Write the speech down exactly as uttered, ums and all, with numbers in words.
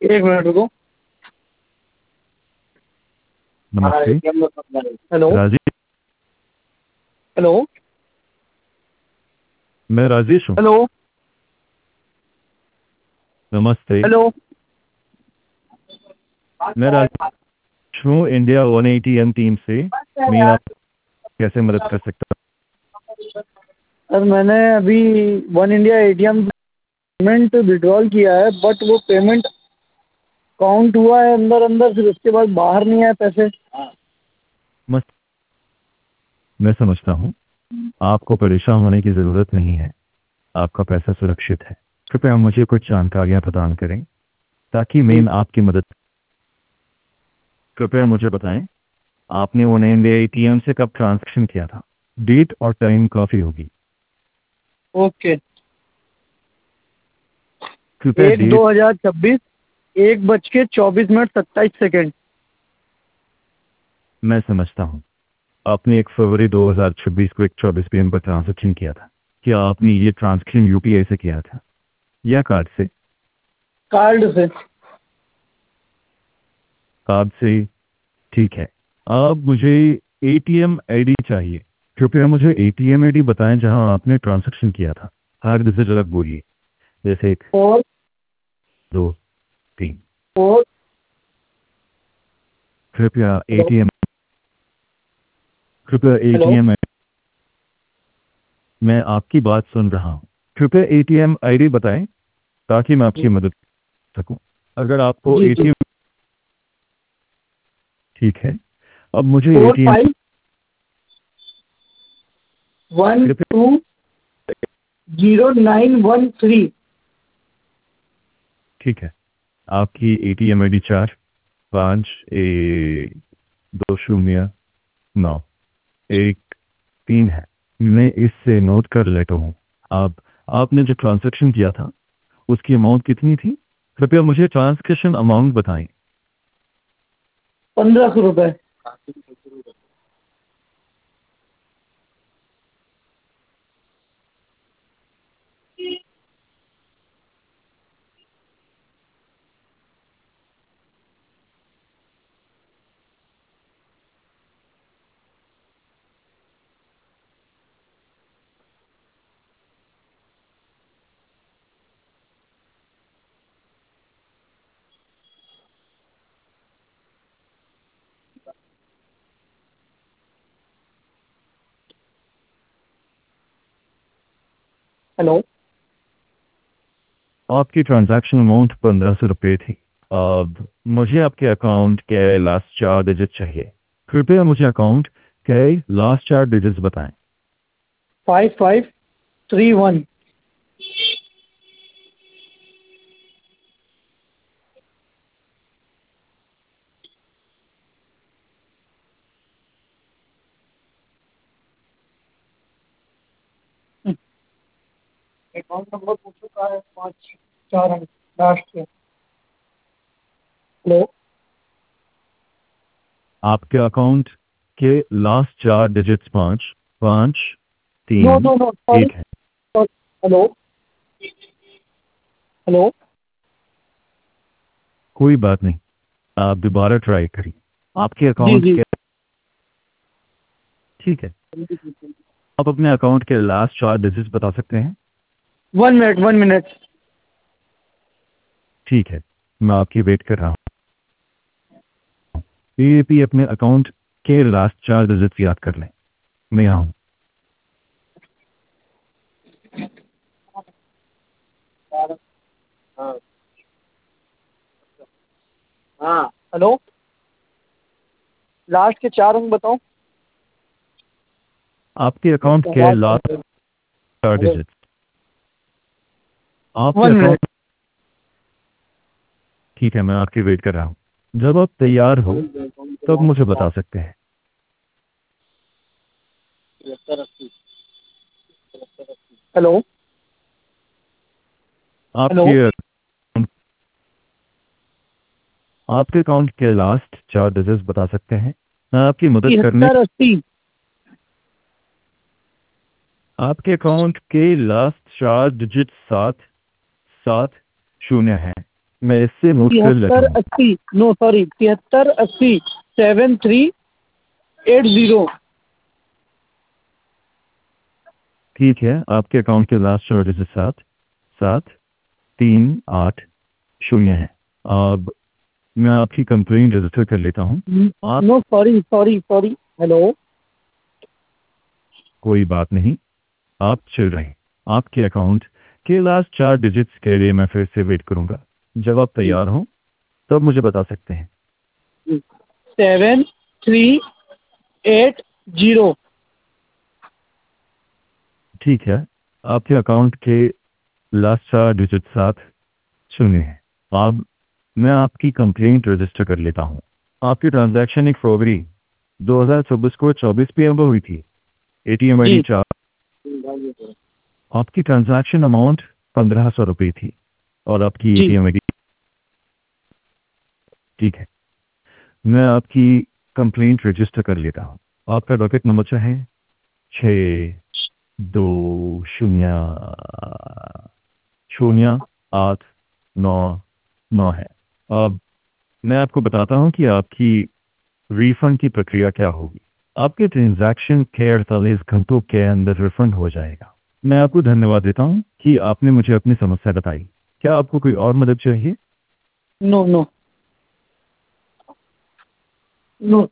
एक मिनट रुको। नमस्ते। हेलो राजेश, हेलो मैं राजेश हूँ। हेलो नमस्ते, हेलो मैं राजेश हूँ India one A T M team से। मैं आप कैसे मदद कर सकता सर, मैंने अभी one India ATM payment withdrawal किया है, बट वो पेमेंट काउंट हुआ है अंदर अंदर, फिर उसके बाद बाहर नहीं आए पैसे। हूँ? मस्त, मैं समझता हूँ। आपको परेशान होने की ज़रूरत नहीं है। आपका पैसा सुरक्षित है। कृपया मुझे कुछ जानकारियाँ प्रदान करें ताकि मैं आपकी मदद। कृपया मुझे बताएं, आपने वन इंडिया एटीएम से कब ट्रांजैक्शन किया था? डेट और टाइम काफ़ी होगी। ओके। कृपया एक दो डेट। हजार छब्बीस एक बज के चौबीस मिनट सत्ताईस सेकेंड। मैं समझता हूँ। आपने एक फरवरी दो हज़ार छब्बीस को एक चौबीस पी एम पर ट्रांजैक्शन किया था। क्या आपने ये ट्रांजैक्शन यूपीआई से किया था या कार्ड से? कार्ड से। कार्ड से, ठीक है। अब मुझे एटीएम आईडी चाहिए। कृपया मुझे एटीएम आईडी बताएं जहां आपने ट्रांजैक्शन किया था। हर डिजिट अलग बोलिए, जैसे एक, फोर दो, तीन। फोर कृपया हेलो एटीएम कृपया हेलो एटीएम मैं आपकी बात सुन रहा हूँ। कृपया एटीएम आईडी बताएं ताकि मैं आपकी मदद कर सकूं। अगर आपको जी जी। एटीएम, ठीक है। अब मुझे फोर एटीएम, फाइव वन कृपया, two zero nine one three. ठीक है। आपकी एटीएम आईडी चार पाँच एक दो शून्य नौ एक तीन है। मैं इससे नोट कर लेता हूँ। अब आपने जो ट्रांजैक्शन किया था उसकी अमाउंट कितनी थी? कृपया मुझे ट्रांजैक्शन अमाउंट बताएं। पंद्रह सौ रुपये। हेलो आपकी ट्रांजैक्शन अमाउंट पंद्रह सौ रुपये थी। अब मुझे आपके अकाउंट के लास्ट चार डिजिट चाहिए। कृपया मुझे अकाउंट के लास्ट चार डिजिट्स बताएं। Five five three one. Account number पूछो का है, पाँच चार अंक लास्ट के। हेलो आपके अकाउंट के लास्ट चार डिजिट्स पाँच पाँच नो तीन नो नो सॉरी। एक है। हेलो हेलो कोई बात नहीं, आप दोबारा ट्राई करिए। आपके जी अकाउंट जी। के, ठीक है। आप अपने अकाउंट के लास्ट चार डिजिट्स बता सकते हैं? One minute one minute. ठीक है, मैं आपकी वेट कर रहा हूँ। पीएपी अपने अकाउंट के लास्ट चार डिजिट्स याद कर लें। मैं यहाँ हूँ। हाँ हाँ हेलो लास्ट के चार अंक बताओ। आपके अकाउंट के लास्ट चार डिजिट्स। आपके वन मिनट। अकाउंट, ठीक है, मैं आपकी वेट कर रहा हूँ। जब आप तैयार हो तब मुझे बता सकते हैं। हेलो हेलो आपके आपके अकाउंट के लास्ट चार डिजिट्स बता सकते हैं? मैं आपकी मदद करने, तिहत्तर अस्सी। आपके अकाउंट के लास्ट चार डिजिट सात सात शून्य है। मैं इससे नोट कर लेता तिहत्तर हूँ। अस्सी, नो सॉरी, तिहत्तर अस्सी सेवन थ्री एट जीरो। ठीक है, आपके अकाउंट के लास्ट चार डिजिट सात सात तीन आठ शून्य है। अब मैं आपकी कंप्लेंट रजिस्टर कर लेता हूँ। आप no sorry sorry sorry, hello. कोई बात नहीं, आप चल रहे हैं। आपके अकाउंट के लास्ट चार डिजिट्स के लिए मैं फिर से वेट करूंगा। जब आप तैयार हों तब मुझे बता सकते हैं। Seven three eight zero. ठीक है, आपके अकाउंट के लास्ट चार डिजिट सात शून्य है। अब मैं आपकी कंप्लेंट रजिस्टर कर लेता हूँ। आपकी ट्रांजैक्शन एक फरवरी दो हज़ार चौबीस को चौबीस पी एम को हुई थी। एटीएम आई डी जी। चार। आपकी ट्रांजैक्शन अमाउंट पंद्रह सौ रुपये थी और आपकी जी। ATM I D. ठीक है, मैं आपकी कंप्लेंट रजिस्टर कर लेता हूँ। आपका डॉकेट नंबर है छः दो शून्य शून्य आठ नौ नौ है। अब मैं आपको बताता हूँ कि आपकी रिफंड की प्रक्रिया क्या होगी। आपके ट्रांजैक्शन के अड़तालीस घंटों के अंदर रिफंड हो जाएगा। मैं आपको धन्यवाद देता हूँ कि आपने मुझे अपनी समस्या बताई। क्या आपको कोई और मदद चाहिए? No no no.